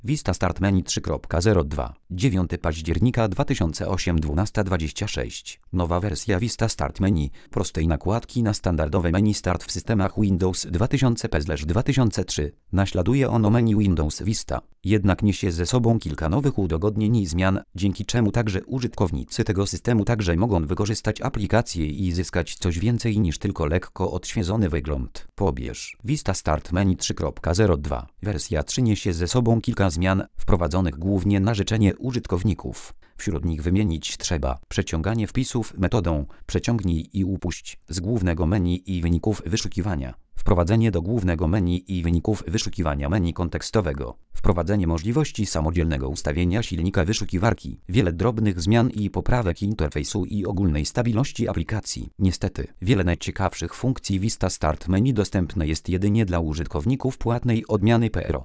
Vista Start Menu 3.02. 9 października 2008 12:26. Nowa wersja Vista Start Menu. Prostej nakładki na standardowe menu Start w systemach Windows 2000p/2003. Naśladuje ono menu Windows Vista. Jednak niesie ze sobą kilka nowych udogodnień i zmian, dzięki czemu także użytkownicy tego systemu także mogą wykorzystać aplikację i zyskać coś więcej niż tylko lekko odświeżony wygląd. Pobierz Vista Start Menu 3.02. Wersja 3 niesie ze sobą kilka zmian, wprowadzonych głównie na życzenie użytkowników. Wśród nich wymienić trzeba przeciąganie wpisów metodą przeciągnij i upuść z głównego menu i wyników wyszukiwania, wprowadzenie do głównego menu i wyników wyszukiwania menu kontekstowego, wprowadzenie możliwości samodzielnego ustawienia silnika wyszukiwarki, wiele drobnych zmian i poprawek interfejsu i ogólnej stabilności aplikacji. Niestety, wiele najciekawszych funkcji Vista Start Menu dostępne jest jedynie dla użytkowników płatnej odmiany Pro.